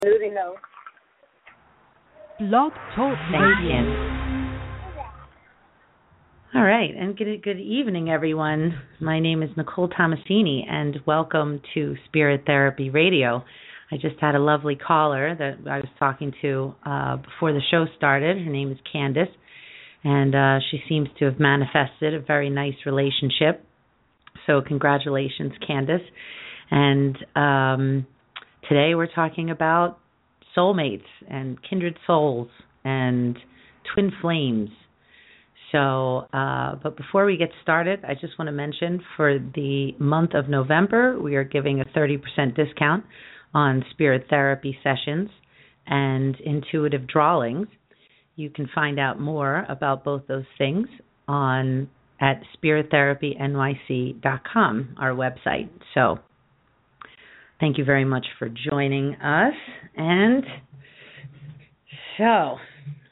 Losing though. Blog Talk Radio. All right, and good evening, everyone. My name is Nicole Tomasini, and welcome to Spirit Therapy Radio. I just had a lovely caller that I was talking to before the show started. Her name is Candace, and she seems to have manifested a very nice relationship. So congratulations, Candace. And today we're talking about soulmates and kindred souls and twin flames. So, but before we get started, I just want to mention for the month of November, we are giving a 30% discount on spirit therapy sessions and intuitive drawings. You can find out more about both those things at spirittherapynyc.com, our website. So, thank you very much for joining us. And so,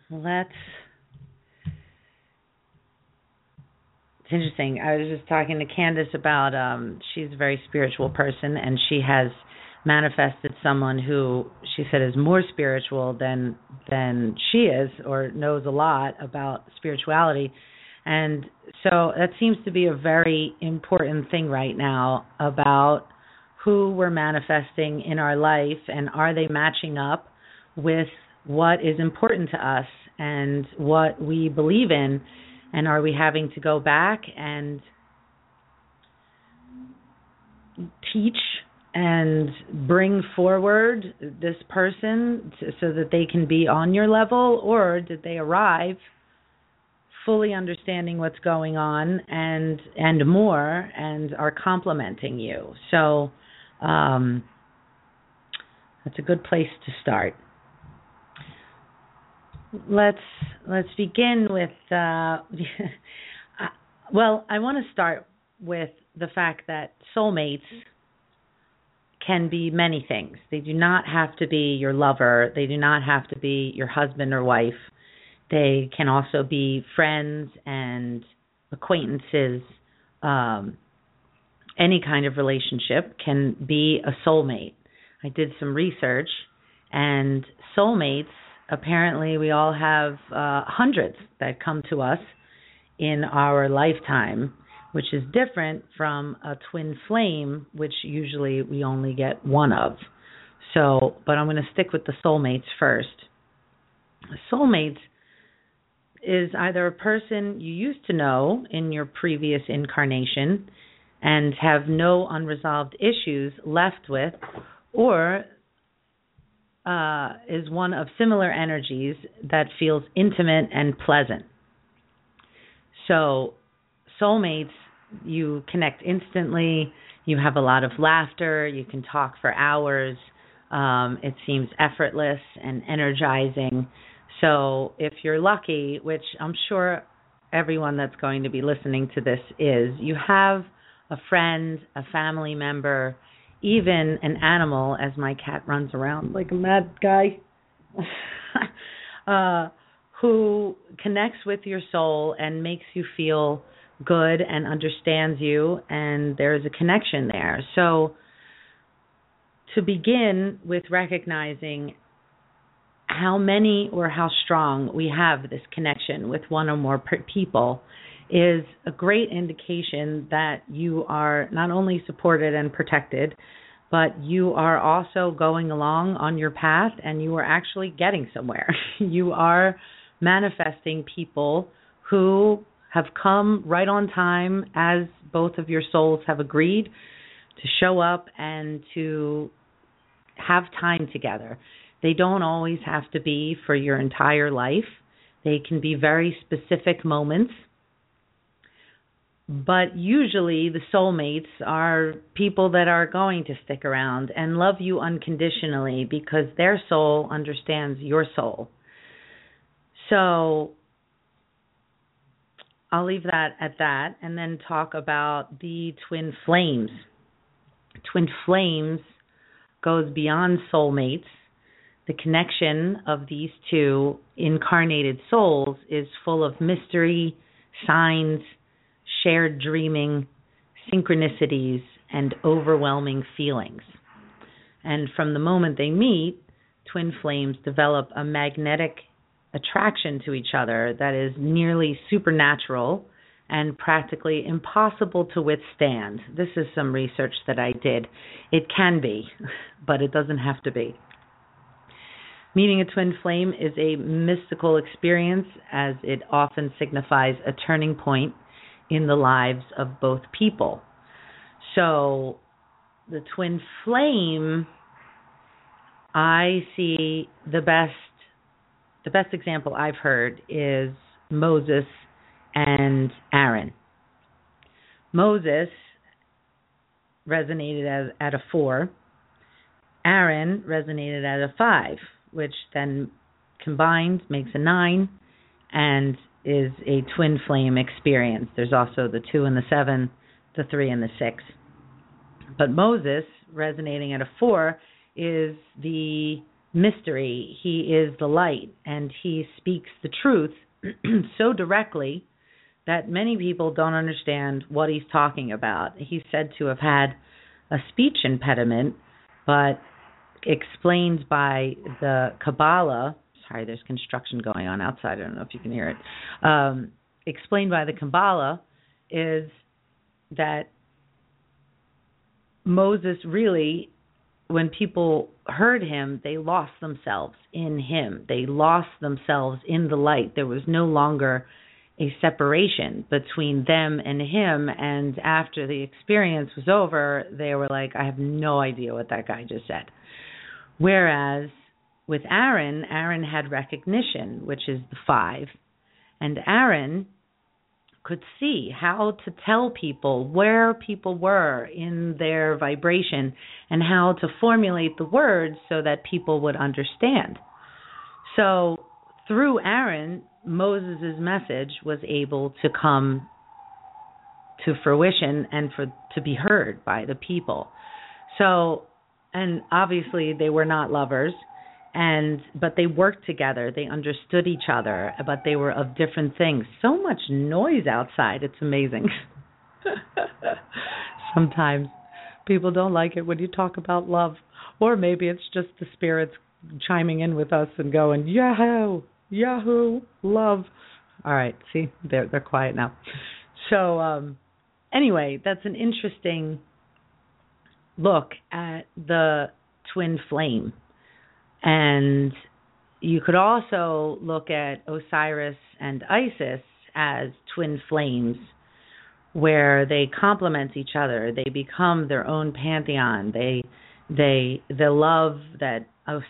it's interesting. I was just talking to Candace about she's a very spiritual person, and she has manifested someone who she said is more spiritual than she is, or knows a lot about spirituality. And so that seems to be a very important thing right now about who we're manifesting in our life, and are they matching up with what is important to us and what we believe in. And are we having to go back and teach and bring forward this person so that they can be on your level? Or did they arrive fully understanding what's going on and more, and are complementing you? So that's a good place to start. Let's begin with, well, I want to start with the fact that soulmates can be many things. They do not have to be your lover. They do not have to be your husband or wife. They can also be friends and acquaintances. Any kind of relationship can be a soulmate. I did some research, and soulmates, apparently we all have hundreds that come to us in our lifetime, which is different from a twin flame, which usually we only get one of. So, but I'm going to stick with the soulmates first. Soulmates is either a person you used to know in your previous incarnation and have no unresolved issues left with, or is one of similar energies that feels intimate and pleasant. So soulmates, you connect instantly, you have a lot of laughter, you can talk for hours, it seems effortless and energizing. So if you're lucky, which I'm sure everyone that's going to be listening to this is, you have a friend, a family member, even an animal, as my cat runs around like a mad guy, who connects with your soul and makes you feel good and understands you, and there's a connection there. So to begin with recognizing how many or how strong we have this connection with one or more people is a great indication that you are not only supported and protected, but you are also going along on your path, and you are actually getting somewhere. You are manifesting people who have come right on time, as both of your souls have agreed to show up and to have time together. They don't always have to be for your entire life. They can be very specific moments. But usually the soulmates are people that are going to stick around and love you unconditionally because their soul understands your soul. So I'll leave that at that, and then talk about the twin flames. Twin flames goes beyond soulmates. The connection of these two incarnated souls is full of mystery, signs, shared dreaming, synchronicities, and overwhelming feelings. And from the moment they meet, twin flames develop a magnetic attraction to each other that is nearly supernatural and practically impossible to withstand. This is some research that I did. It can be, but it doesn't have to be. Meeting a twin flame is a mystical experience, as it often signifies a turning point in the lives of both people. So the twin flame, I see the best example I've heard is Moses and Aaron. Moses resonated at a 4. Aaron resonated at a 5, which then combined makes a 9 and is a twin flame experience. There's also the 2 and the 7, the 3 and the 6. But Moses, resonating at a 4, is the mystery. He is the light, and he speaks the truth so directly that many people don't understand what he's talking about. He's said to have had a speech impediment, but explained by the Kabbalah, sorry, there's construction going on outside, I don't know if you can hear it, explained by the Kabbalah is that Moses really, when people heard him, they lost themselves in him. They lost themselves in the light. There was no longer a separation between them and him, and after the experience was over, they were like, I have no idea what that guy just said. Whereas with Aaron had recognition, which is the 5, and Aaron could see how to tell people where people were in their vibration and how to formulate the words so that people would understand. So through Aaron, Moses' message was able to come to fruition and to be heard by the people. So, and obviously they were not lovers, but they worked together. They understood each other, but they were of different things. So much noise outside. It's amazing. Sometimes people don't like it when you talk about love, or maybe it's just the spirits chiming in with us and going, Yahoo, Yahoo, love. All right, see, they're quiet now. So anyway, that's an interesting look at the twin flame. And you could also look at Osiris and Isis as twin flames, where they complement each other. They become their own pantheon. The love that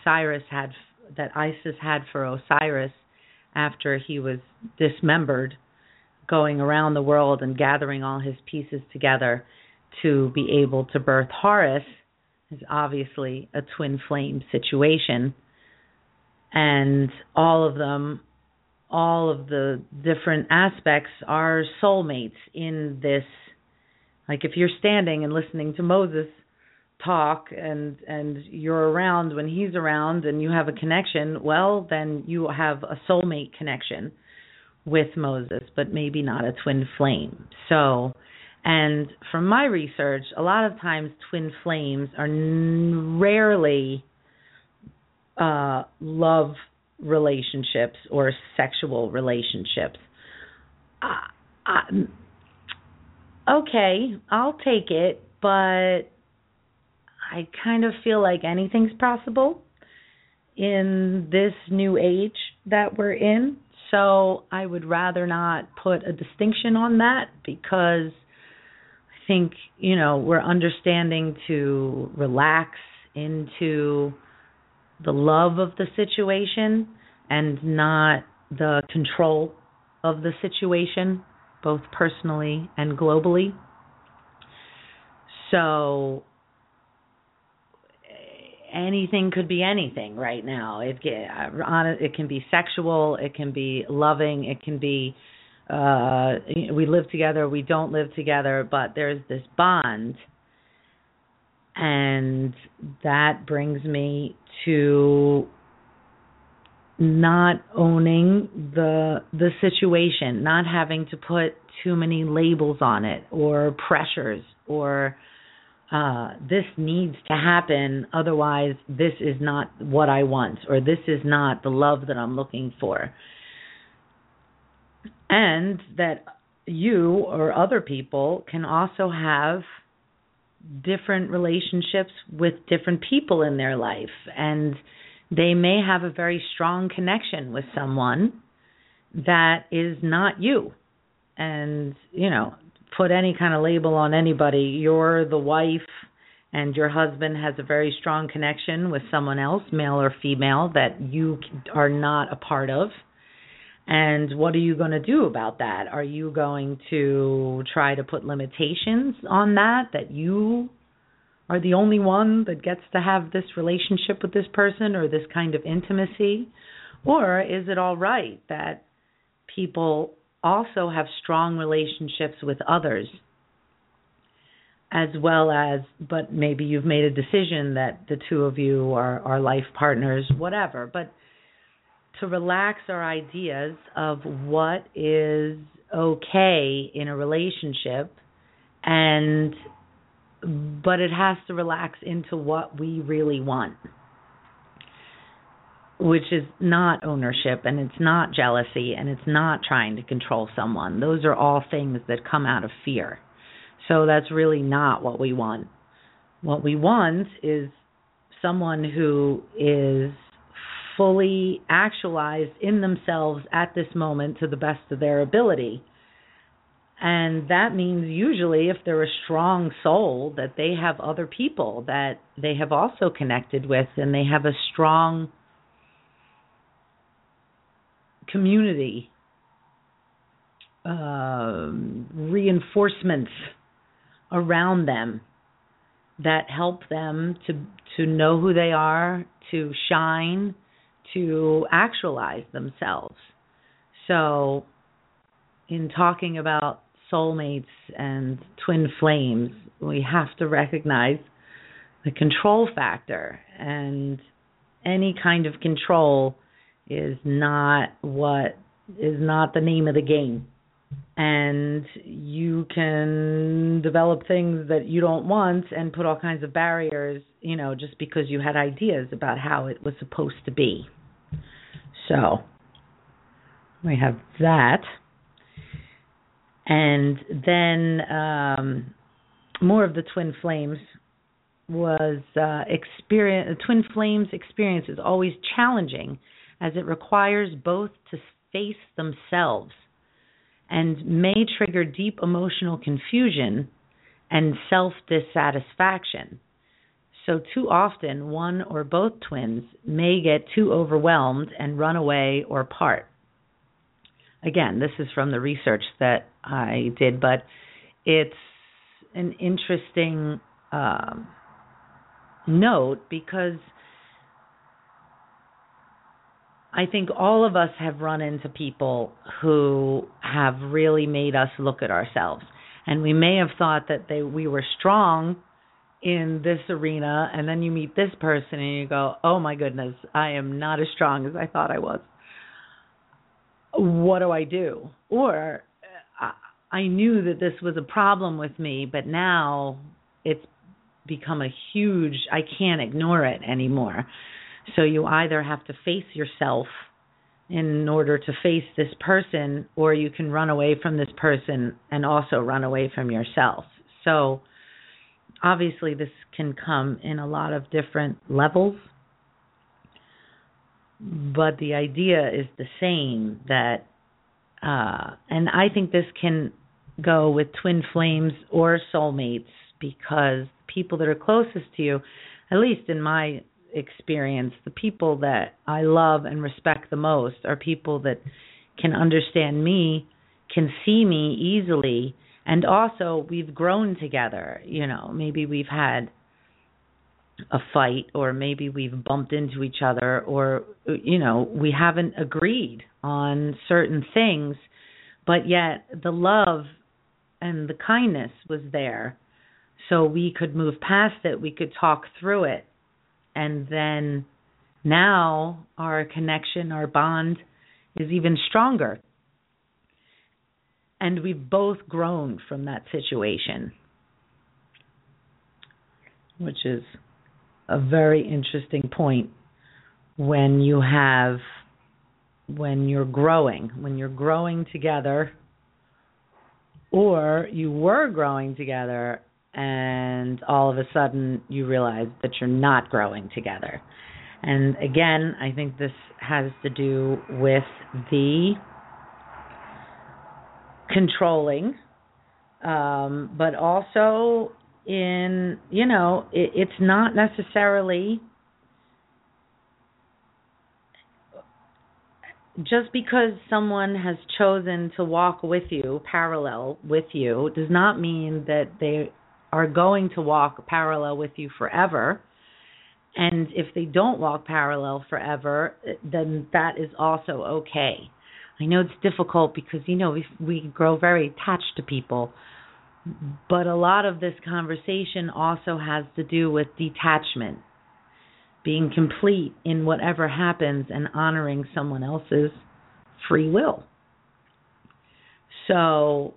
Isis had for Osiris after he was dismembered, going around the world and gathering all his pieces together to be able to birth Horus, is obviously a twin flame situation. And all of the different aspects are soulmates in this. Like if you're standing and listening to Moses talk and you're around when he's around and you have a connection, well, then you have a soulmate connection with Moses, but maybe not a twin flame. So, and from my research, a lot of times twin flames are rarely love relationships or sexual relationships. Okay, I'll take it, but I kind of feel like anything's possible in this new age that we're in. So I would rather not put a distinction on that, because I think, we're understanding to relax into the love of the situation and not the control of the situation, both personally and globally. So anything could be anything right now. It can be sexual, it can be loving, it can be we live together, we don't live together, but there's this bond. And that brings me to not owning the situation, not having to put too many labels on it or pressures or this needs to happen, otherwise this is not what I want, or this is not the love that I'm looking for. And that you or other people can also have different relationships with different people in their life, and they may have a very strong connection with someone that is not you. And, put any kind of label on anybody. You're the wife and your husband has a very strong connection with someone else, male or female, that you are not a part of. And what are you going to do about that? Are you going to try to put limitations on that you are the only one that gets to have this relationship with this person or this kind of intimacy? Or is it all right that people also have strong relationships with others, as well as, but maybe you've made a decision that the two of you are life partners, whatever. But to relax our ideas of what is okay in a relationship, but it has to relax into what we really want, which is not ownership, and it's not jealousy, and it's not trying to control someone. Those are all things that come out of fear. So that's really not what we want. What we want is someone who is fully actualized in themselves at this moment to the best of their ability. And that means usually if they're a strong soul, that they have other people that they have also connected with, and they have a strong community, reinforcements around them that help them to know who they are, to shine, to actualize themselves. So in talking about soulmates and twin flames, we have to recognize the control factor, and any kind of control is not the name of the game. And you can develop things that you don't want and put all kinds of barriers, just because you had ideas about how it was supposed to be. So we have that. And then more of the twin flames was twin flames experience is always challenging, as it requires both to face themselves and may trigger deep emotional confusion and self-dissatisfaction. So too often, one or both twins may get too overwhelmed and run away or part. Again, this is from the research that I did, but it's an interesting note, because I think all of us have run into people who have really made us look at ourselves. And we may have thought that we were strong in this arena, and then you meet this person and you go, oh my goodness, I am not as strong as I thought I was. What do I do? Or I knew that this was a problem with me, but now it's become a huge, I can't ignore it anymore. So you either have to face yourself in order to face this person, or you can run away from this person and also run away from yourself. So obviously this can come in a lot of different levels, but the idea is the same, that and I think this can go with twin flames or soulmates, because people that are closest to you, at least in my experience, the people that I love and respect the most are people that can understand me, can see me easily, and also we've grown together. Maybe we've had a fight, or maybe we've bumped into each other, or we haven't agreed on certain things, but yet the love and the kindness was there, so we could move past it, we could talk through it. And then now our connection, our bond is even stronger. And we've both grown from that situation. which is a very interesting point when you're growing together, or you were growing together and all of a sudden you realize that you're not growing together. And again, I think this has to do with the controlling, but also it's not necessarily just because someone has chosen to walk with you, parallel with you, does not mean that they are going to walk parallel with you forever. And if they don't walk parallel forever, then that is also okay. I know it's difficult because, we grow very attached to people. But a lot of this conversation also has to do with detachment, being complete in whatever happens and honoring someone else's free will. So,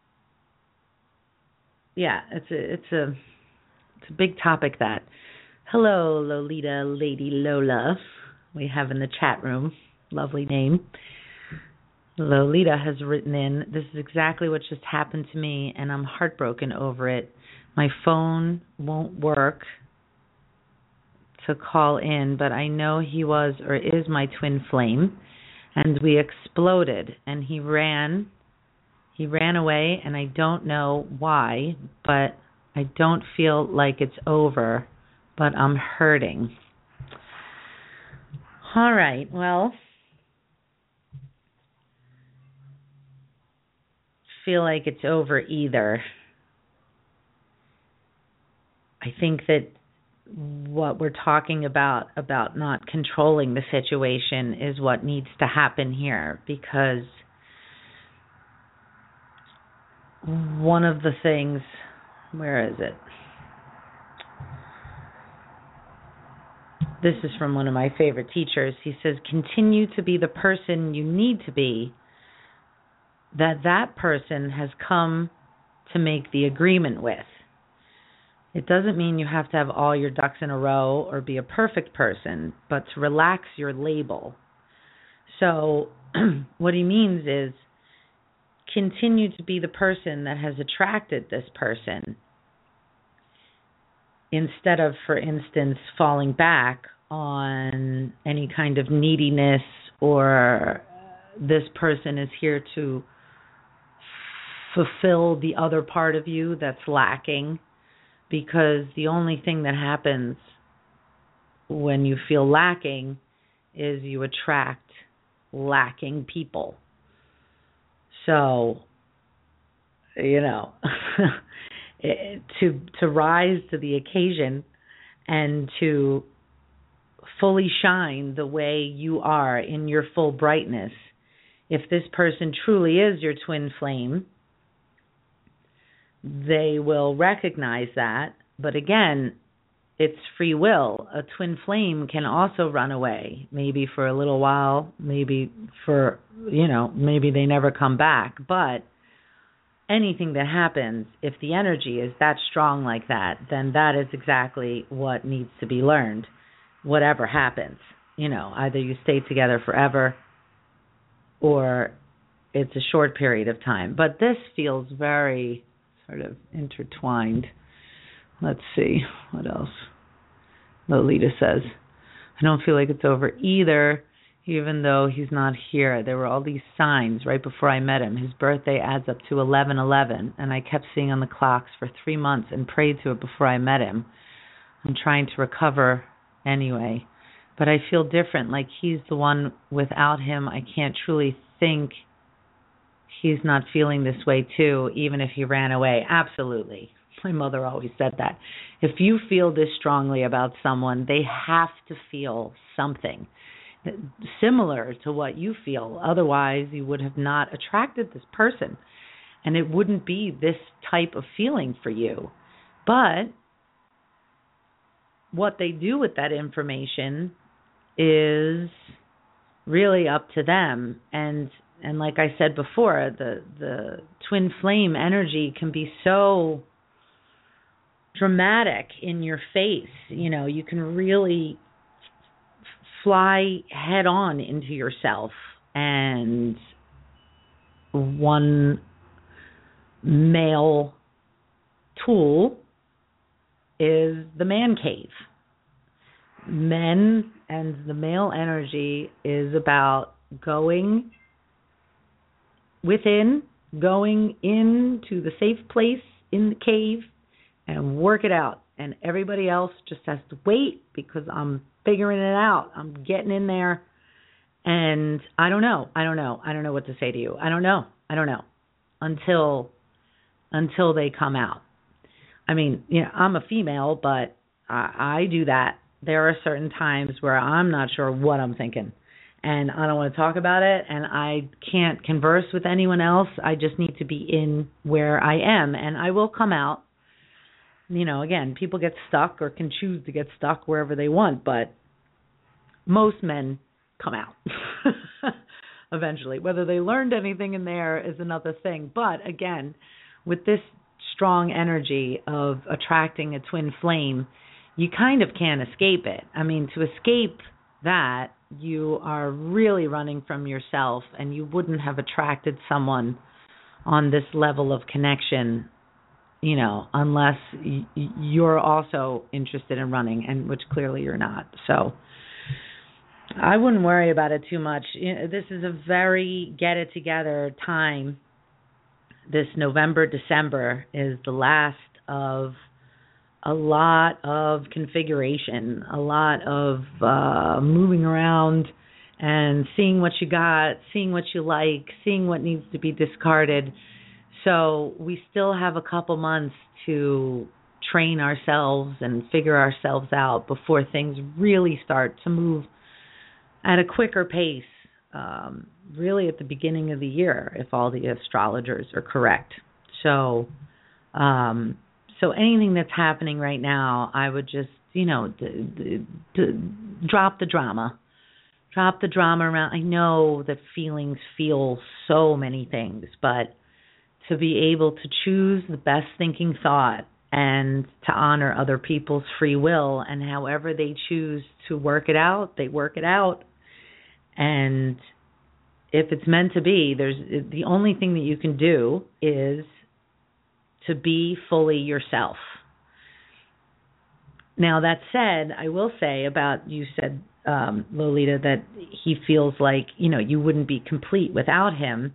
yeah, it's a big topic that. Hello, Lolita, Lady Lola, we have in the chat room. Lovely name. Lolita has written in, this is exactly what just happened to me, and I'm heartbroken over it. My phone won't work to call in, but I know he was or is my twin flame, and we exploded, and he ran away, and I don't know why, but I don't feel like it's over, but I'm hurting. All right, well, feel like it's over either. I think that what we're talking about not controlling the situation is what needs to happen here, because one of the things, where is it? This is from one of my favorite teachers. He says, continue to be the person you need to be, that person has come to make the agreement with. It doesn't mean you have to have all your ducks in a row or be a perfect person, but to relax your label. So what he means is continue to be the person that has attracted this person, instead of, for instance, falling back on any kind of neediness or this person is here to fulfill the other part of you that's lacking. Because the only thing that happens when you feel lacking is you attract lacking people. So, to rise to the occasion and to fully shine the way you are in your full brightness, if this person truly is your twin flame, they will recognize that. But again, it's free will. A twin flame can also run away, maybe for a little while, maybe maybe they never come back. But anything that happens, if the energy is that strong like that, then that is exactly what needs to be learned, whatever happens. Either you stay together forever or it's a short period of time. But this feels very sort of intertwined. Let's see what else. Lolita says, I don't feel like it's over either, even though he's not here. There were all these signs right before I met him. His birthday adds up to 11/11, and I kept seeing on the clocks for 3 months and prayed to it before I met him. I'm trying to recover anyway, but I feel different, like he's the one. Without him, I can't truly think he's not feeling this way too, even if he ran away. Absolutely. My mother always said that. If you feel this strongly about someone, they have to feel something similar to what you feel. Otherwise, you would have not attracted this person, and it wouldn't be this type of feeling for you. But what they do with that information is really up to them. And like I said before, the twin flame energy can be so dramatic in your face. You can really fly head on into yourself. And one male tool is the man cave. Men and the male energy is about going within, going into the safe place in the cave and work it out. And everybody else just has to wait because I'm figuring it out. I'm getting in there. And I don't know what to say to you. I don't know until they come out. I mean, I'm a female, but I do that. There are certain times where I'm not sure what I'm thinking, and I don't want to talk about it, and I can't converse with anyone else. I just need to be in where I am, and I will come out. Again, people get stuck or can choose to get stuck wherever they want, but most men come out eventually. Whether they learned anything in there is another thing. But again, with this strong energy of attracting a twin flame, you kind of can't escape it. I mean, to escape that, you are really running from yourself, and you wouldn't have attracted someone on this level of connection, unless you're also interested in running, and which clearly you're not. So I wouldn't worry about it too much. This is a very get-it-together time. This November, December is the last of a lot of configuration, a lot of moving around and seeing what you got, seeing what you like, seeing what needs to be discarded. So we still have a couple months to train ourselves and figure ourselves out before things really start to move at a quicker pace, really at the beginning of the year, if all the astrologers are correct. So anything that's happening right now, I would just, drop the drama. Drop the drama around. I know that feelings feel so many things, but to be able to choose the best thinking thought and to honor other people's free will, and however they choose to work it out, they work it out. And if it's meant to be, the only thing that you can do is to be fully yourself. Now, that said, I will say about, you said, Lolita, that he feels like, you wouldn't be complete without him.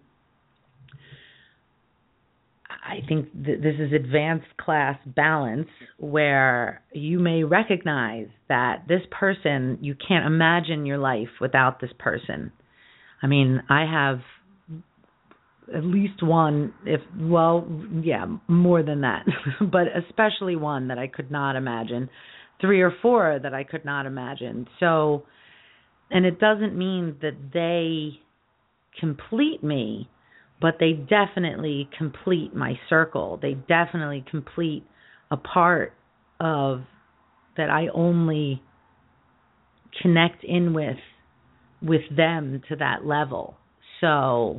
I think this is advanced class balance, where you may recognize that this person, you can't imagine your life without this person. I mean, I have at least one, more than that, but especially one that I could not imagine, 3 or 4 that I could not imagine. So, and it doesn't mean that they complete me, but they definitely complete my circle. They definitely complete a part of that I only connect in with them to that level. So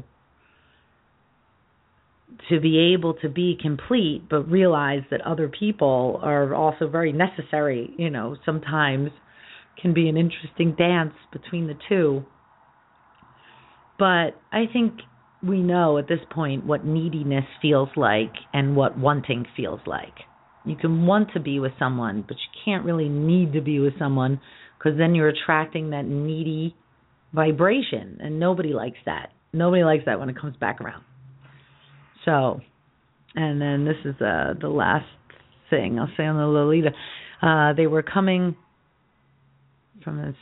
to be able to be complete, but realize that other people are also very necessary, sometimes can be an interesting dance between the two. But I think we know at this point what neediness feels like and what wanting feels like. You can want to be with someone, but you can't really need to be with someone, because then you're attracting that needy vibration, and nobody likes that. Nobody likes that when it comes back around. So, and then this is the last thing I'll say on the Lolita. They were coming from this,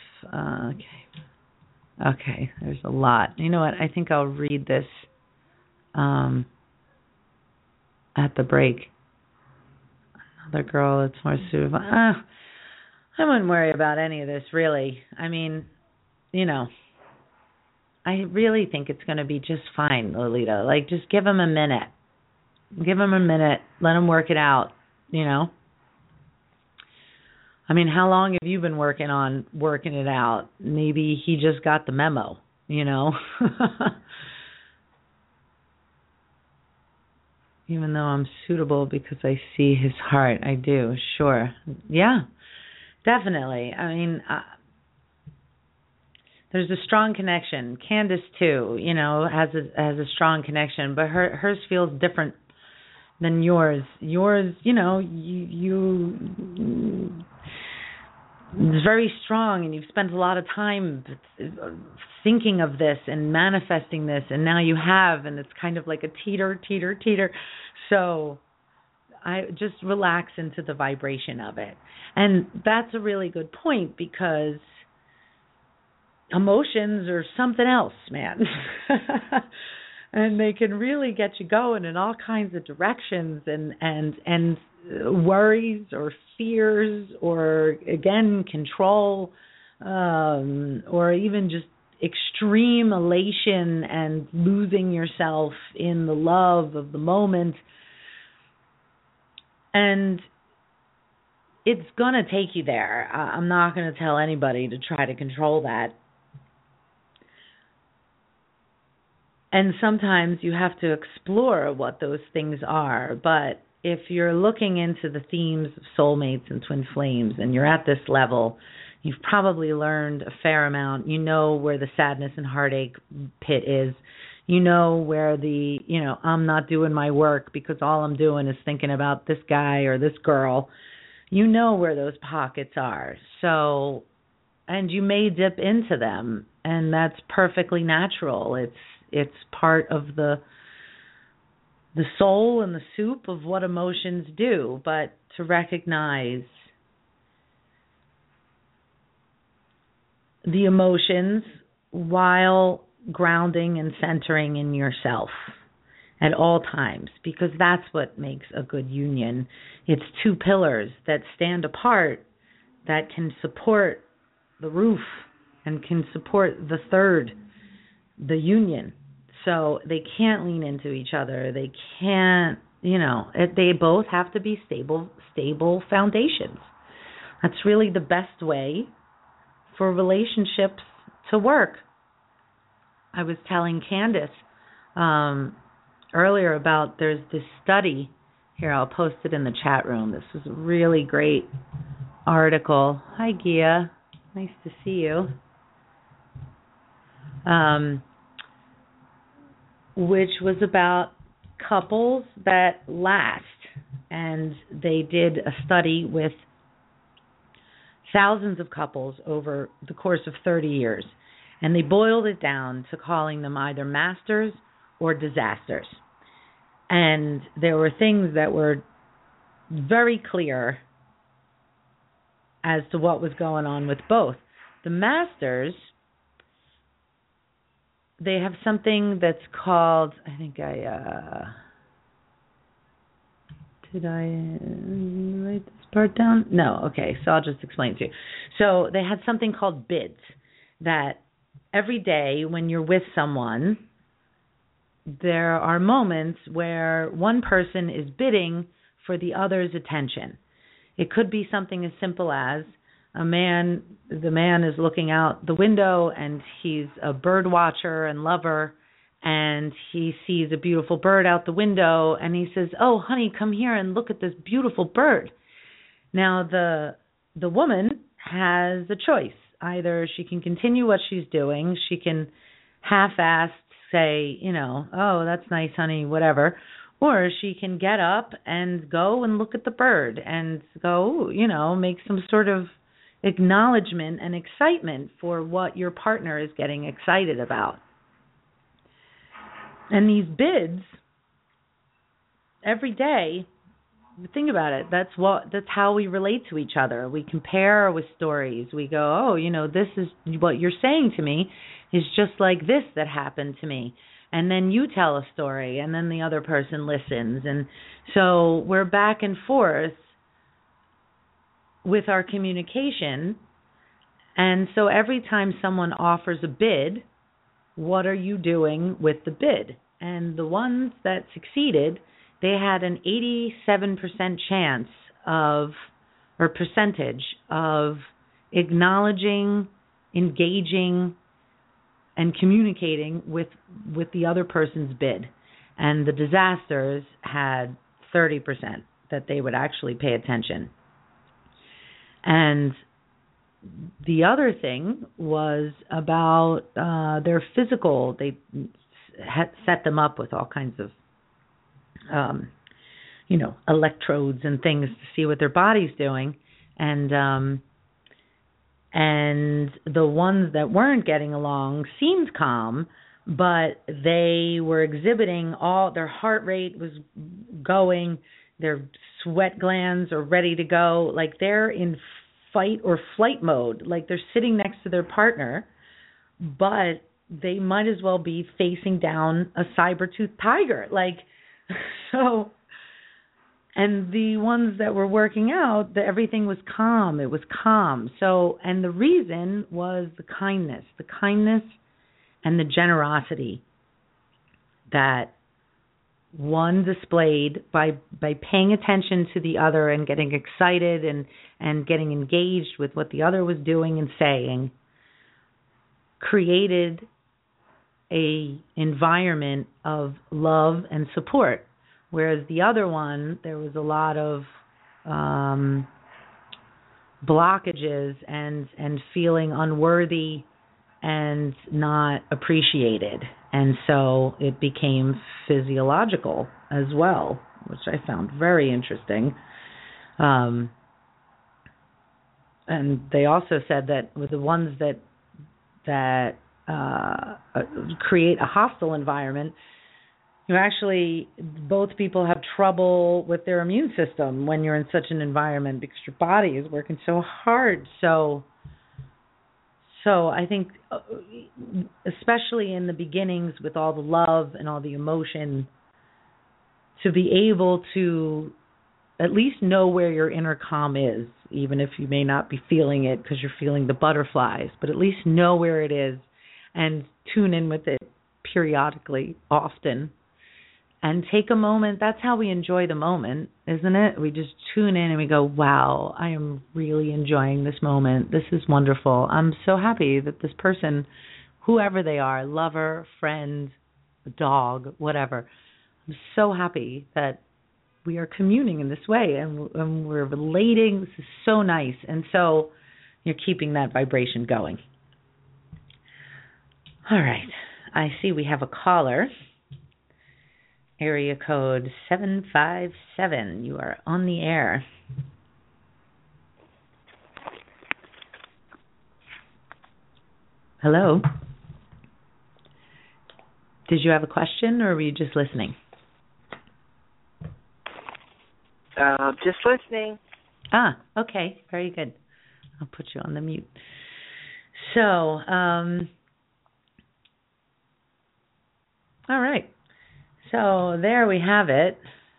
okay, there's a lot. You know what, I think I'll read this at the break. Another girl that's more suitable. I wouldn't worry about any of this, really. I mean, I really think it's going to be just fine, Lolita. Like, just give him a minute. Give him a minute. Let him work it out, I mean, how long have you been working it out? Maybe he just got the memo, Even though I'm suitable because I see his heart. I do, sure. Yeah, definitely. I mean, there's a strong connection. Candace too, has a strong connection, but hers feels different than yours. Yours, you it's very strong, and you've spent a lot of time thinking of this and manifesting this, and now you have, and it's kind of like a teeter. So I just relax into the vibration of it. And that's a really good point, because emotions are something else, man. And they can really get you going in all kinds of directions, and worries or fears, or again control, or even just extreme elation and losing yourself in the love of the moment. And it's going to take you there. I'm not going to tell anybody to try to control that. And sometimes you have to explore what those things are. But if you're looking into the themes of soulmates and twin flames, and you're at this level, you've probably learned a fair amount. You know where the sadness and heartache pit is. You know where the, I'm not doing my work because all I'm doing is thinking about this guy or this girl. You know where those pockets are. So, and you may dip into them, and that's perfectly natural. It's part of the soul and the soup of what emotions do. But to recognize the emotions while grounding and centering in yourself at all times, because that's what makes a good union. It's two pillars that stand apart that can support the roof and can support the third, the union. So they can't lean into each other. They can't, they both have to be stable foundations. That's really the best way for relationships to work. I was telling Candace earlier about, there's this study here. I'll post it in the chat room. This was a really great article. Hi, Gia. Nice to see you. Which was about couples that last. And they did a study with thousands of couples over the course of 30 years. And they boiled it down to calling them either masters or disasters. And there were things that were very clear as to what was going on with both. The masters, they have something that's called, did I write this part down? No, okay, so I'll just explain to you. So they had something called bids, that every day when you're with someone, there are moments where one person is bidding for the other's attention. It could be something as simple as the man is looking out the window, and he's a bird watcher and lover, and he sees a beautiful bird out the window, and he says, "Oh, honey, come here and look at this beautiful bird." Now, the woman has a choice. Either she can continue what she's doing, she can half-assed say, "Oh, that's nice, honey," whatever, or she can get up and go and look at the bird and go, make some sort of acknowledgement and excitement for what your partner is getting excited about. And these bids, every day, think about it, that's how we relate to each other. We compare with stories. We go, "Oh, this is what you're saying to me is just like this that happened to me." And then you tell a story, and then the other person listens. And so we're back and forth with our communication. And so every time someone offers a bid, what are you doing with the bid? And the ones that succeeded, they had an 87% chance percentage of acknowledging, engaging, and communicating with the other person's bid. and the disasters had 30% that they would actually pay attention. And the other thing was about their physical. They had set them up with all kinds of, electrodes and things to see what their body's doing. And the ones that weren't getting along seemed calm, but they were exhibiting their heart rate was going, their sweat glands are ready to go, like they're in fight or flight mode, like they're sitting next to their partner, but they might as well be facing down a saber-toothed tiger. Like, so, and the ones that were working out, everything was calm. It was calm. So, and the reason was the kindness and the generosity that one displayed by paying attention to the other and getting excited and getting engaged with what the other was doing and saying, created a environment of love and support. Whereas the other one, there was a lot of blockages and feeling unworthy and not appreciated. And so it became physiological as well, which I found very interesting. And they also said that with the ones that create a hostile environment, both people have trouble with their immune system when you're in such an environment because your body is working so hard. So I think, especially in the beginnings with all the love and all the emotion, to be able to at least know where your inner calm is, even if you may not be feeling it because you're feeling the butterflies, but at least know where it is and tune in with it periodically, often, and take a moment. That's how we enjoy the moment, isn't it? We just tune in and we go, wow, I am really enjoying this moment. This is wonderful. I'm so happy that this person, whoever they are, lover, friend, dog, whatever, I'm so happy that we are communing in this way and we're relating. This is so nice. And so you're keeping that vibration going. All right. I see we have a caller. Area code 757. You are on the air. Hello. Did you have a question or were you just listening? Just listening. Ah, okay. Very good. I'll put you on the mute. So, all right. So there we have it.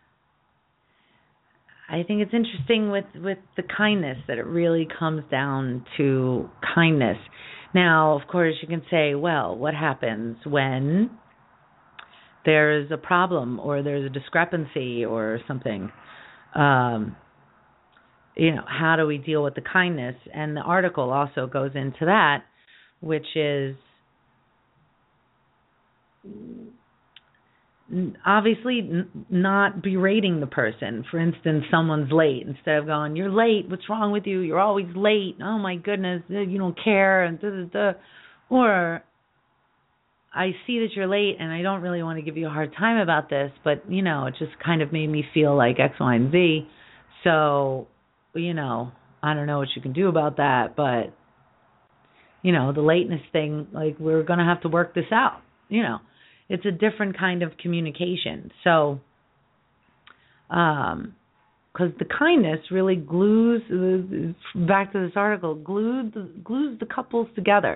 I think it's interesting with the kindness that it really comes down to kindness. Now, of course, you can say, well, what happens when there's a problem or there's a discrepancy or something? How do we deal with the kindness? And the article also goes into that, which is obviously not berating the person. For instance, someone's late. Instead of going, you're late, what's wrong with you? You're always late. Oh, my goodness, you don't care. And Or, I see that you're late, and I don't really want to give you a hard time about this, but, it just kind of made me feel like X, Y, and Z. So, I don't know what you can do about that, but, the lateness thing, like, we're going to have to work this out, It's a different kind of communication. So, because the kindness really glues, back to this article, glues the couples together.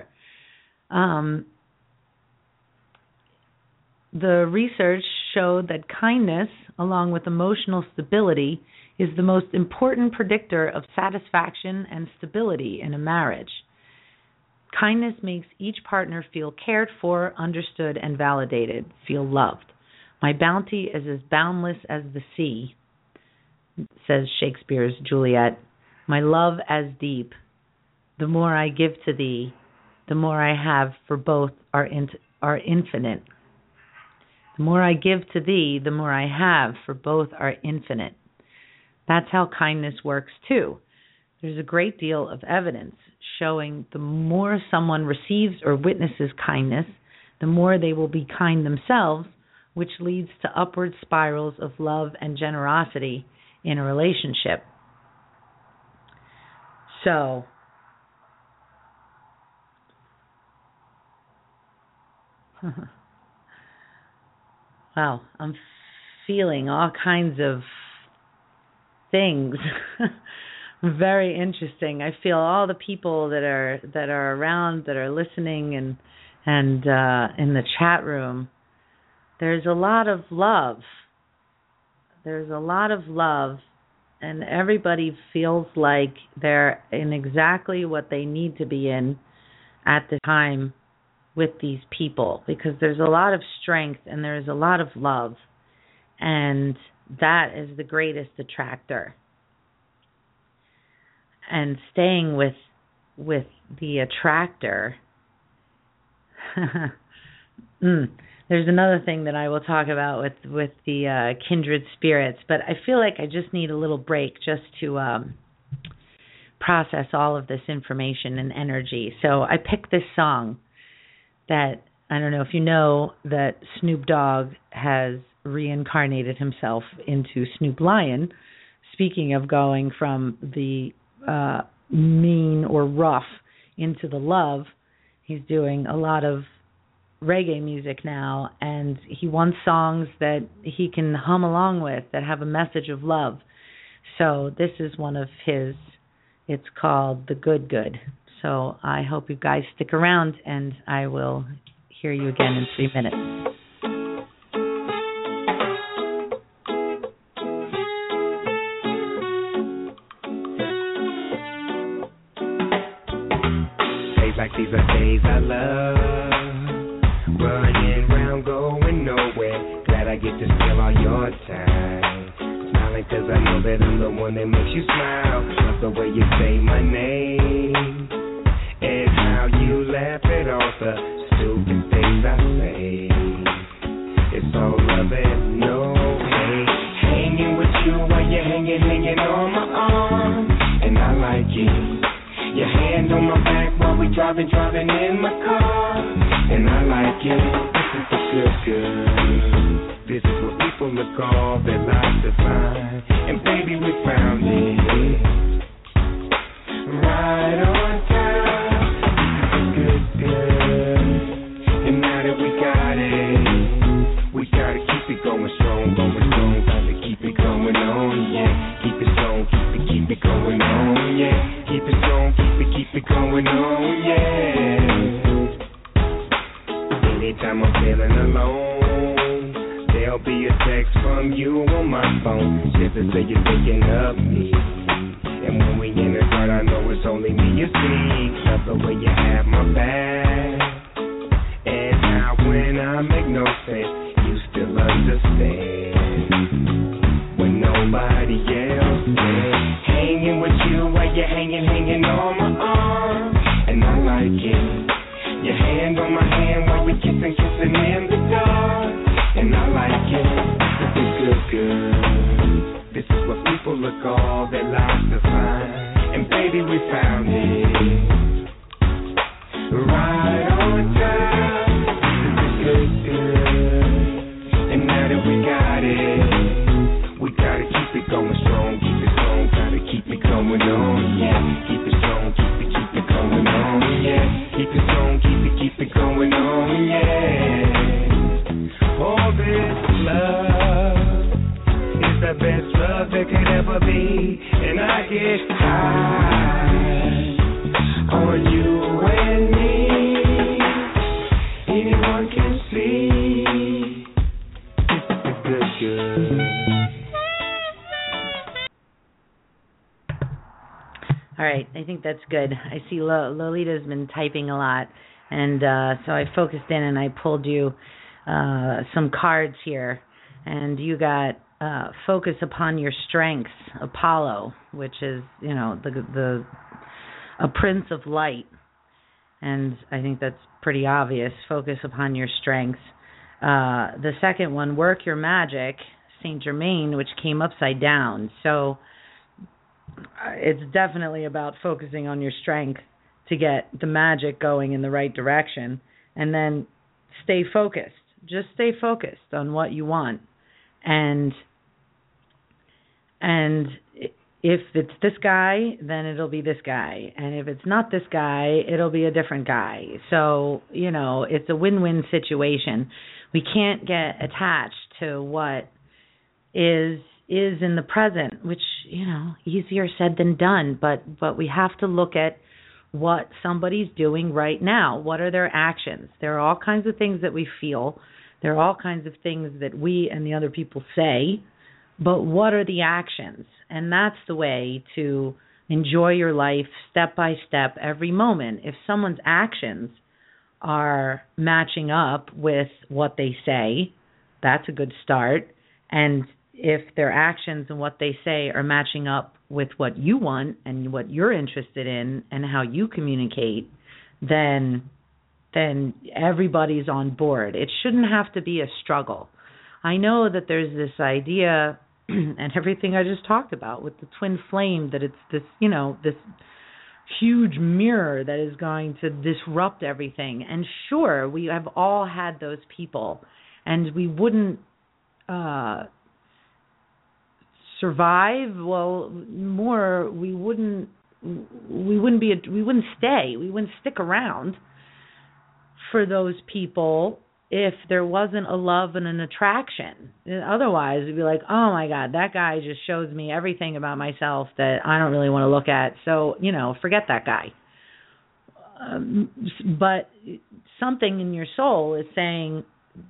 The research showed that kindness, along with emotional stability, is the most important predictor of satisfaction and stability in a marriage. Kindness makes each partner feel cared for, understood, and validated, feel loved. My bounty is as boundless as the sea, says Shakespeare's Juliet. My love as deep. The more I give to thee, the more I have for both are infinite. The more I give to thee, the more I have, for both are infinite. That's how kindness works too. There's a great deal of evidence showing the more someone receives or witnesses kindness, the more they will be kind themselves, which leads to upward spirals of love and generosity in a relationship. So, wow, I'm feeling all kinds of things. Very interesting. I feel all the people that are around, that are listening, and in the chat room. There's a lot of love. There's a lot of love, and everybody feels like they're in exactly what they need to be in at the time with these people, because there's a lot of strength and there's a lot of love, and that is the greatest attractor. And staying with the attractor. There's another thing that I will talk about with the kindred spirits, but I feel like I just need a little break just to process all of this information and energy. So I picked this song that, I don't know if you know, that Snoop Dogg has reincarnated himself into Snoop Lion. Speaking of going from the mean or rough into the love, he's doing a lot of reggae music now, and he wants songs that he can hum along with that have a message of love. So this is one of his. It's called The Good Good. So I hope you guys stick around, and I will hear you again in 3 minutes. Days like these are days I love. Running around, going nowhere. Glad I get to steal all your time. Smiling cause I know that I'm the one that makes you smile. Love the way you say my name, and how you laugh at all the stupid things I say. It's all love and no hate. Hanging with you while you're hanging on my arm, and I like it. Your hand on my back while we driving in my car, and I like it. This is the good good. This is what people look all their lives to find, and baby we found it. Right on time. This is the good good. And now that we got it, we gotta keep it going strong, gotta keep it going on, yeah. Keep it strong, keep it going on, yeah. Keep it strong, keep it going on, yeah. Anytime I'm feeling alone, there'll be a text from you on my phone, just to say you're thinking of me. And when we in the car, I know it's only me you see. Love the way you have my back, and how when I make no sense, you still understand. When nobody else is. Hanging with you while you're hanging on my arm, and I like it. Your hand on my hand while we kissing in the dark, and I like it. This is good good. This is what people look all their lives to find, and baby we found it. Right on time. This is good good. And now that we got it, we gotta keep it going strong, gotta keep it going on, yeah. Keep it strong, keep it going on, yeah. Keep it strong, keep it going on, yeah. All this love is the best love that could ever be, and I get high on you and me. Anyone can see this is the good good. All right, I think that's good. I see Lolita's been typing a lot, and so I focused in and I pulled you some cards here, and you got focus upon your strengths, Apollo, which is, you know, a prince of light, and I think that's pretty obvious. Focus upon your strengths. The second one, Work Your Magic, Saint Germain, which came upside down. So it's definitely about focusing on your strength to get the magic going in the right direction, and then stay focused. Just stay focused on what you want. And if it's this guy, then it'll be this guy. And if it's not this guy, it'll be a different guy. So, it's a win-win situation. We can't get attached to what is in the present, which, easier said than done. But we have to look at what somebody's doing right now. What are their actions? There are all kinds of things that we feel. There are all kinds of things that we and the other people say. But what are the actions? And that's the way to enjoy your life step by step, every moment. If someone's actions are matching up with what they say, that's a good start. And if their actions and what they say are matching up with what you want and what you're interested in and how you communicate, then everybody's on board. It shouldn't have to be a struggle. I know that there's this idea and everything I just talked about with the twin flame, that it's this, this huge mirror that is going to disrupt everything. And sure, we have all had those people, and we wouldn't survive. Well, more, we wouldn't stick around for those people if there wasn't a love and an attraction. Otherwise, we'd be like, oh my God, that guy just shows me everything about myself that I don't really want to look at. So, forget that guy. But something in your soul is saying,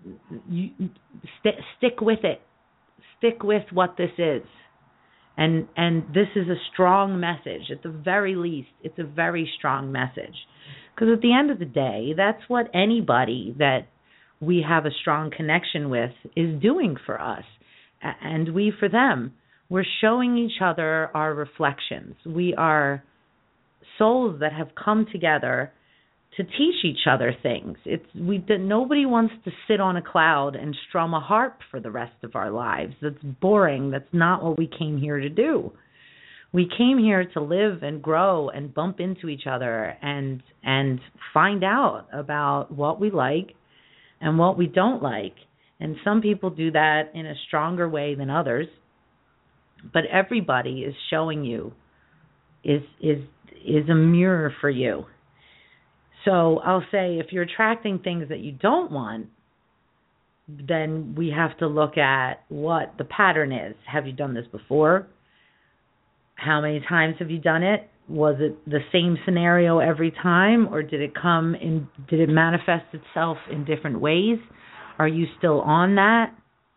stick with it. Stick with what this is. And this is a strong message. At the very least, it's a very strong message. Because at the end of the day, that's what anybody that we have a strong connection with is doing for us, and we for them. We're showing each other our reflections. We are souls that have come together to teach each other things. Nobody wants to sit on a cloud and strum a harp for the rest of our lives. That's boring. That's not what we came here to do. We came here to live and grow and bump into each other and find out about what we like and what we don't like. And some people do that in a stronger way than others. But everybody is showing you, is a mirror for you. So I'll say, if you're attracting things that you don't want, then we have to look at what the pattern is. Have you done this before? How many times have you done it? Was it the same scenario every time, or did it manifest itself in different ways? Are you still on that?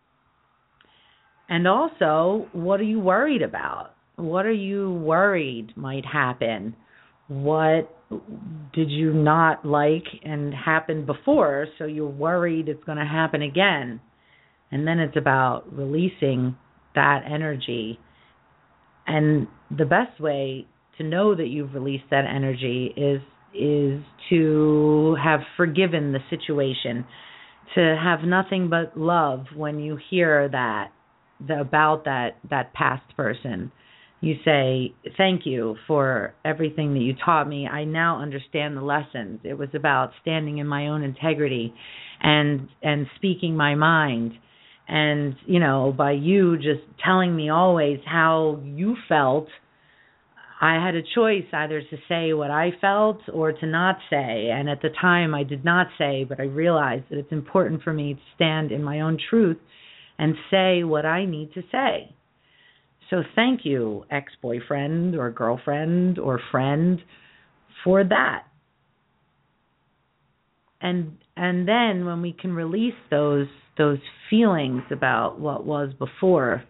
And also, what are you worried about? What are you worried might happen? What did you not like and happened before, so you're worried it's going to happen again? And then it's about releasing that energy. And the best way to know that you've released that energy is to have forgiven the situation, to have nothing but love when you hear about that past person. You say, thank you for everything that you taught me. I now understand the lessons. It was about standing in my own integrity and speaking my mind. And, by you just telling me always how you felt, I had a choice either to say what I felt or to not say. And at the time I did not say, but I realized that it's important for me to stand in my own truth and say what I need to say. So thank you, ex-boyfriend or girlfriend or friend, for that. And then when we can release those feelings about what was before,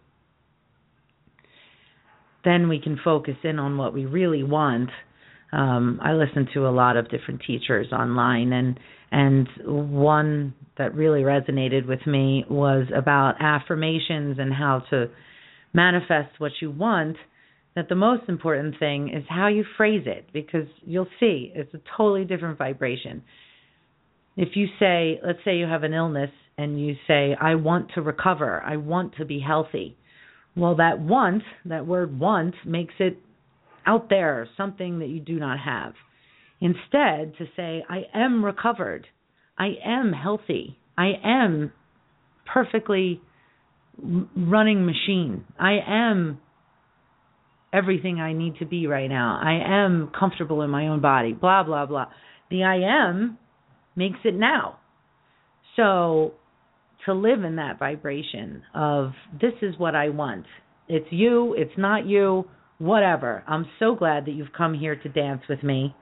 then we can focus in on what we really want. I listen to a lot of different teachers online, and one that really resonated with me was about affirmations and how to manifest what you want. That the most important thing is how you phrase it, because you'll see it's a totally different vibration. If you say, let's say you have an illness and you say, I want to recover, I want to be healthy. Well, that word want, makes it out there, something that you do not have. Instead, to say, I am recovered, I am healthy, I am perfectly running machine, I am everything I need to be right now, I am comfortable in my own body, blah, blah, blah. The I am makes it now. So to live in that vibration of this is what I want. It's you, it's not you, whatever. I'm so glad that you've come here to dance with me.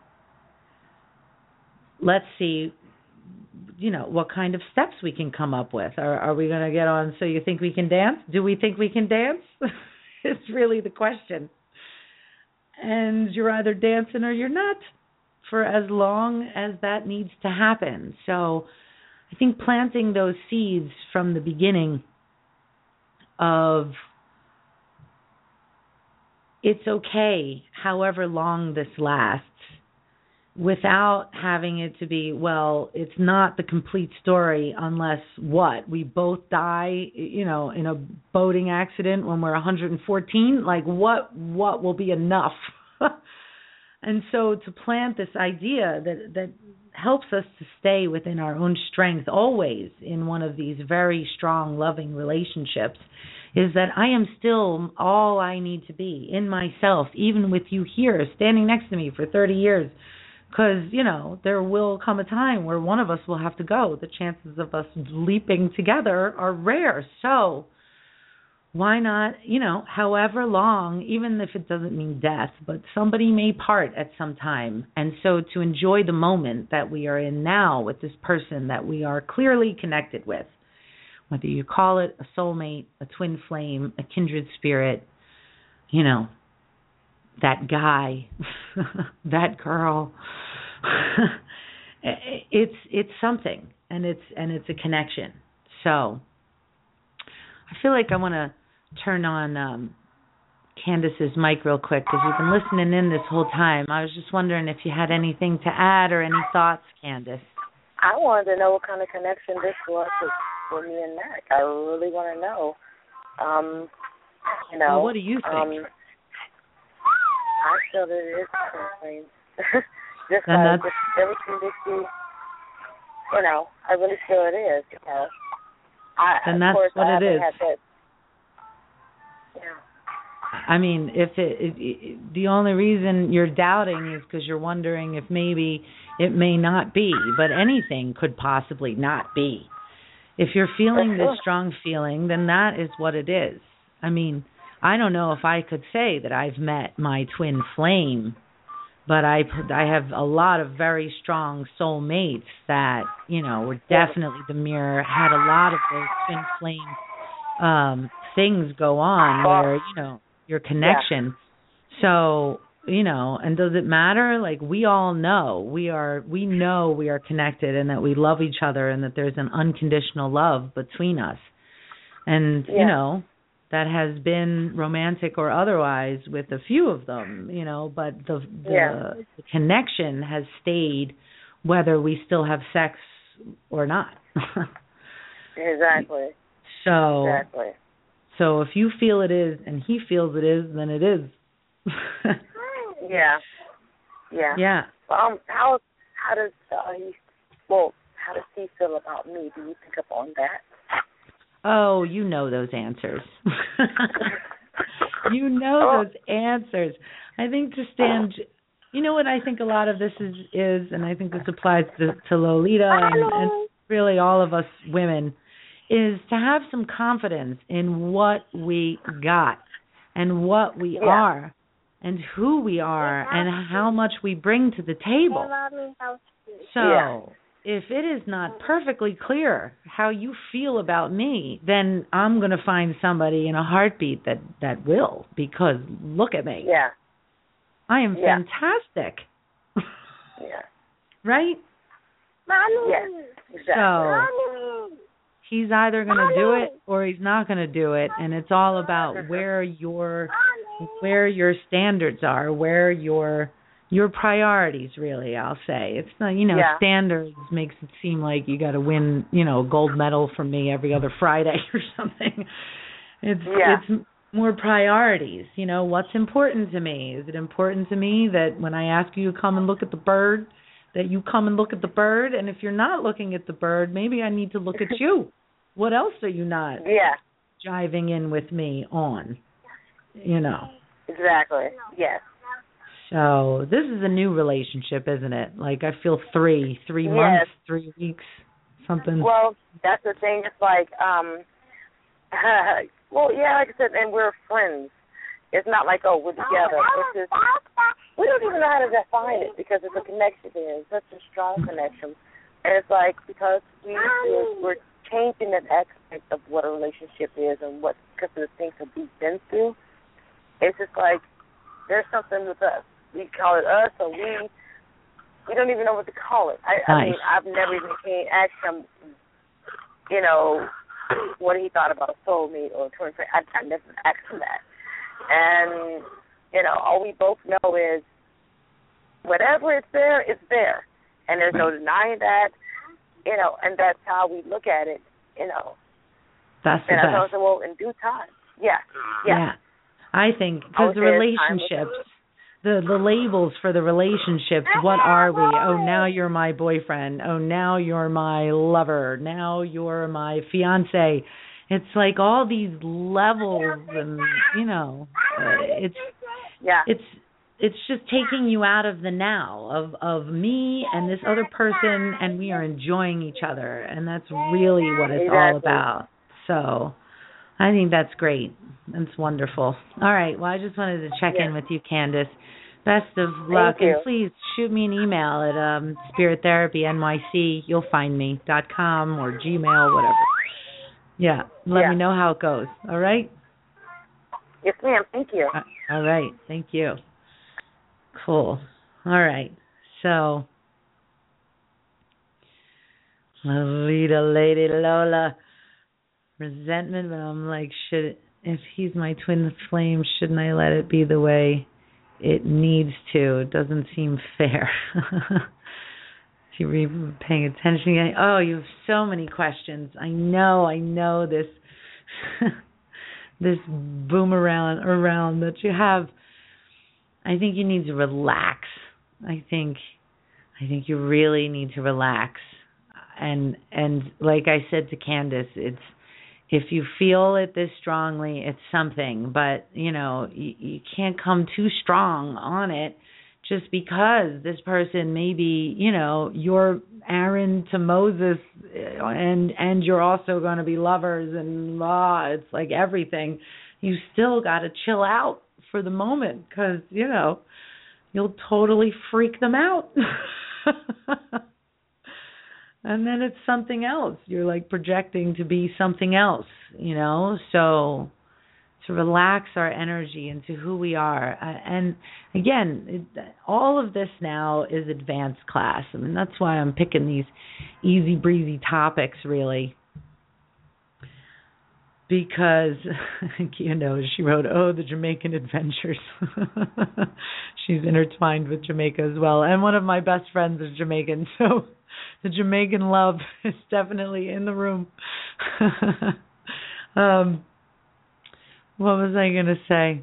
Let's see, what kind of steps we can come up with. Are we going to get on So You Think We Can Dance? Do we think we can dance? It's really the question. And you're either dancing or you're not, for as long as that needs to happen. So I think planting those seeds from the beginning of it's okay however long this lasts, without having it to be, well, it's not the complete story unless we both die, in a boating accident when we're 114, like what will be enough? And so to plant this idea that helps us to stay within our own strength always in one of these very strong, loving relationships is that I am still all I need to be in myself, even with you here, standing next to me for 30 years. Because, there will come a time where one of us will have to go. The chances of us leaping together are rare. So why not, however long, even if it doesn't mean death, but somebody may part at some time. And so to enjoy the moment that we are in now with this person that we are clearly connected with, whether you call it a soulmate, a twin flame, a kindred spirit, that guy, that girl, it's something, and it's a connection. So I feel like I want to turn on Candace's mic real quick because we've been listening in this whole time. I was just wondering if you had anything to add or any thoughts, Candace. I wanted to know what kind of connection this was for me and Mac. I really want to know. Well, what do you think? I feel that it is something. Just like everything that you, I really feel it is. And that's what it is. Yeah. I mean, if the only reason you're doubting is because you're wondering if maybe it may not be, but anything could possibly not be. If you're feeling this strong feeling, then that is what it is. I mean, I don't know if I could say that I've met my twin flame, but I have a lot of very strong soulmates that, were definitely the mirror, had a lot of those twin flame things go on where, your connection. Yeah. So, and does it matter? Like, we all know, we know we are connected and that we love each other and that there's an unconditional love between us. And, that has been romantic or otherwise with a few of them, but the connection has stayed whether we still have sex or not. Exactly. So if you feel it is and he feels it is, then it is. Yeah. How does he feel about me? Do you pick up on that? Oh, you know those answers. Those answers. I think to stand, what I think a lot of this is, and I think this applies to Lolita and really all of us women, is to have some confidence in what we got and what we are and who we are and how much we bring to the table. So if it is not perfectly clear how you feel about me, then I'm going to find somebody in a heartbeat that will, because look at me. Yeah. I am fantastic. Yeah. Right? Mommy. Yes, exactly. So Mommy. He's either going to do it or he's not going to do it, and it's all about where your standards are, where your your priorities, really, I'll say. It's not, standards makes it seem like you got to win, a gold medal from me every other Friday or something. It's more priorities. What's important to me? Is it important to me that when I ask you to come and look at the bird, that you come and look at the bird? And if you're not looking at the bird, maybe I need to look at you. What else are you not jiving in with me on? Exactly. Yes. So this is a new relationship, isn't it? Like I feel three months, 3 weeks, something. Well, that's the thing. It's like, like I said, and we're friends. It's not like, we're together. It's just, we don't even know how to define it because it's a connection there. It's such a strong connection. And it's like, because we're changing that aspect of what a relationship is and because of the things that we've been through, it's just like, there's something with us. We call it us, or we don't even know what to call it. I mean, I've never even asked him, what he thought about a soulmate or a twin flame. I never asked him that. And, all we both know is whatever is there, it's there. And there's no denying that, and that's how we look at it, That's the best. And I said, well, in due time. Yeah. I think, because the relationships, the labels for the relationships, what are we? Oh, now you're my boyfriend. Oh, now you're my lover. Now you're my fiance. It's like all these levels, and it's just taking you out of the now of me and this other person, and we are enjoying each other, and that's really what it's all about. So I think that's great. That's wonderful. All right. Well, I just wanted to check in with you, Candace. Best of luck. And please shoot me an email at spirittherapynyc, you'll find me, .com or Gmail, whatever. Yeah. Let me know how it goes. All right? Yes, ma'am. Thank you. All right. Thank you. Cool. All right. So, Lolita, Lady Lola, resentment, but I'm like, if he's my twin flame, shouldn't I let it be the way it needs to? It doesn't seem fair. If you're paying attention, oh, you have so many questions. I know this this boomerang around that you have. I think you need to relax. I think you really need to relax. And like I said to Candace, it's, if you feel it this strongly, it's something. But, you can't come too strong on it just because this person may be, you're Aaron to Moses, and you're also going to be lovers, and it's like everything. You still got to chill out for the moment because, you'll totally freak them out. And then it's something else. You're like projecting to be something else, So to relax our energy into who we are. And again, all of this now is advanced class. I mean, that's why I'm picking these easy breezy topics, really. Because, she wrote, the Jamaican adventures. She's intertwined with Jamaica as well. And one of my best friends is Jamaican, so the Jamaican love is definitely in the room. What was I going to say?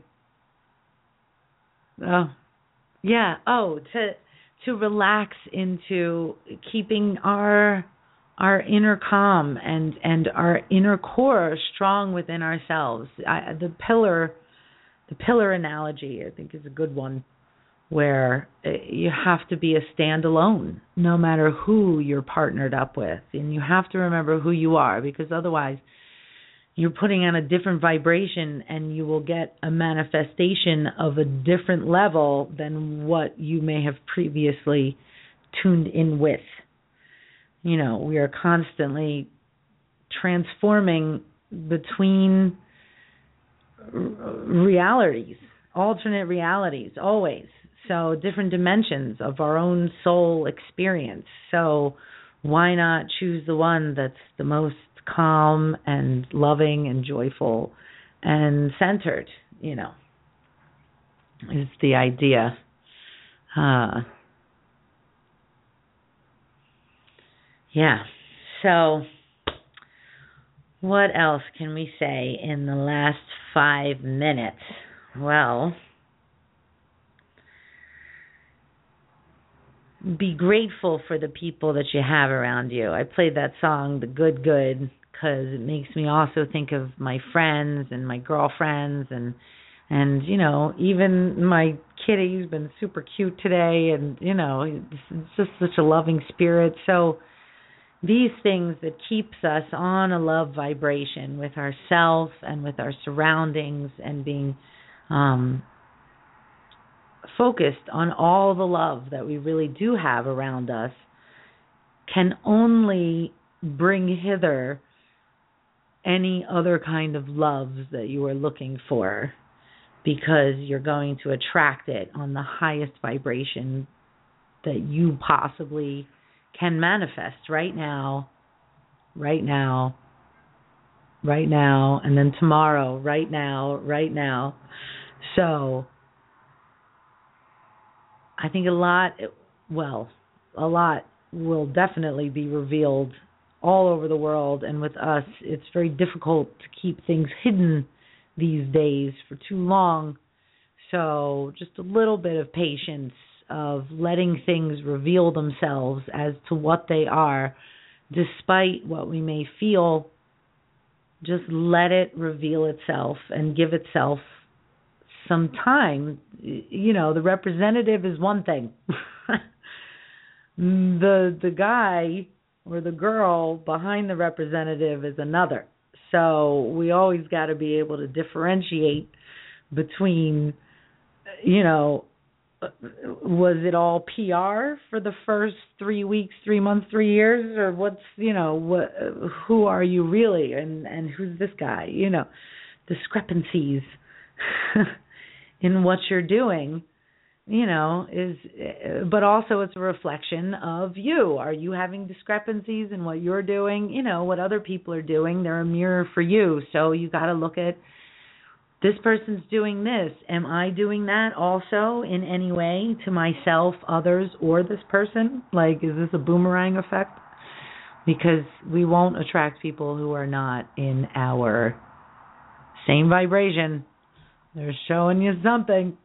To relax into keeping our inner calm and our inner core strong within ourselves. The pillar analogy, I think, is a good one, where you have to be a standalone no matter who you're partnered up with. And you have to remember who you are, because otherwise you're putting on a different vibration and you will get a manifestation of a different level than what you may have previously tuned in with. We are constantly transforming between realities, alternate realities, always. So different dimensions of our own soul experience. So why not choose the one that's the most calm and loving and joyful and centered, is the idea. Yeah. So, what else can we say in the last 5 minutes? Well, be grateful for the people that you have around you. I played that song, The Good Good, because it makes me also think of my friends and my girlfriends and you know, even my kitty's been super cute today, and you know, it's just such a loving spirit. So these things that keeps us on a love vibration with ourselves and with our surroundings, and being focused on all the love that we really do have around us, can only bring hither any other kind of loves that you are looking for, because you're going to attract it on the highest vibration that you possibly can manifest right now, and then tomorrow, right now. So I think a lot will definitely be revealed all over the world, and with us, it's very difficult to keep things hidden these days for too long. So just a little bit of patience of letting things reveal themselves as to what they are, despite what we may feel. Just let it reveal itself and give itself some time. You know, the representative is one thing. The guy or the girl behind the representative is another. So we always got to be able to differentiate between, you know, was it all PR for the first 3 weeks, 3 months, 3 years, or what's, you know, who are you really, and who's this guy? You know, discrepancies in what you're doing, you know, but also it's a reflection of you. Are you having discrepancies in what you're doing? You know, what other people are doing, they're a mirror for you. So you got to look at, this person's doing this. Am I doing that also in any way to myself, others, or this person? Like, is this a boomerang effect? Because we won't attract people who are not in our same vibration. They're showing you something.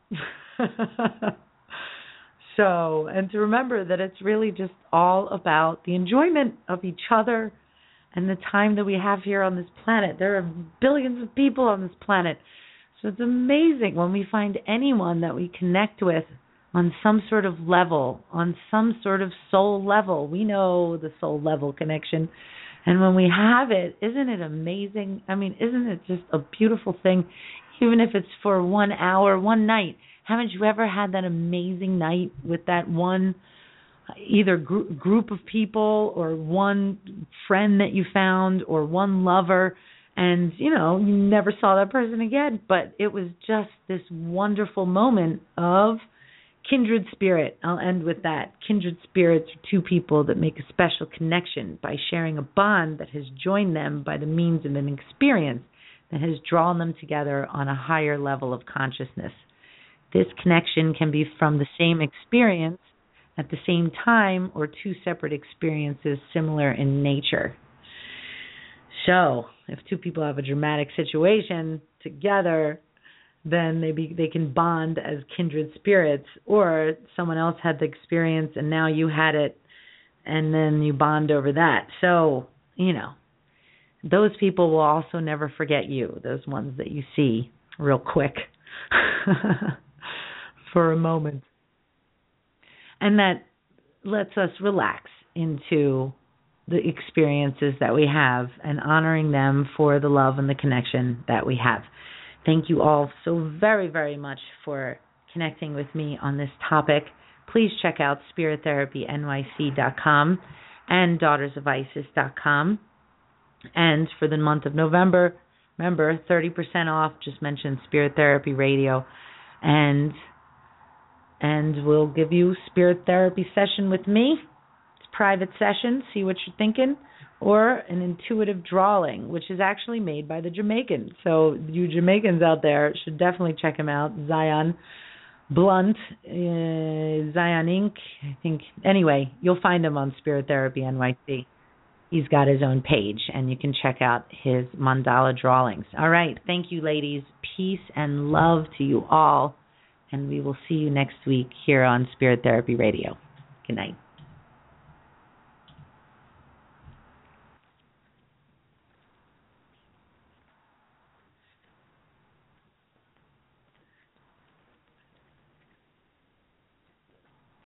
So, and to remember that it's really just all about the enjoyment of each other and the time that we have here on this planet. There are billions of people on this planet. So it's amazing when we find anyone that we connect with on some sort of level, on some sort of soul level. We know the soul level connection. And when we have it, isn't it amazing? I mean, isn't it just a beautiful thing? Even if it's for 1 hour, one night. Haven't you ever had that amazing night with that one either group of people or one friend that you found or one lover, and, you know, you never saw that person again, but it was just this wonderful moment of kindred spirit. I'll end with that. Kindred spirits are two people that make a special connection by sharing a bond that has joined them by the means of an experience that has drawn them together on a higher level of consciousness. This connection can be from the same experience at the same time, or two separate experiences similar in nature. So, if two people have a dramatic situation together, then they can bond as kindred spirits, or someone else had the experience and now you had it, and then you bond over that. So, you know, those people will also never forget you, those ones that you see real quick for a moment. And that lets us relax into the experiences that we have and honoring them for the love and the connection that we have. Thank you all so very, very much for connecting with me on this topic. Please check out spirittherapynyc.com and daughtersofisis.com. And for the month of November, remember, 30% off. Just mention Spirit Therapy Radio. And we'll give you spirit therapy session with me. It's a private session, see what you're thinking, or an intuitive drawing, which is actually made by the Jamaicans. So you Jamaicans out there should definitely check him out, Zion Blunt, Zion Inc., I think. Anyway, you'll find him on Spirit Therapy NYC. He's got his own page, and you can check out his mandala drawings. All right. Thank you, ladies. Peace and love to you all. And we will see you next week here on Spirit Therapy Radio. Good night.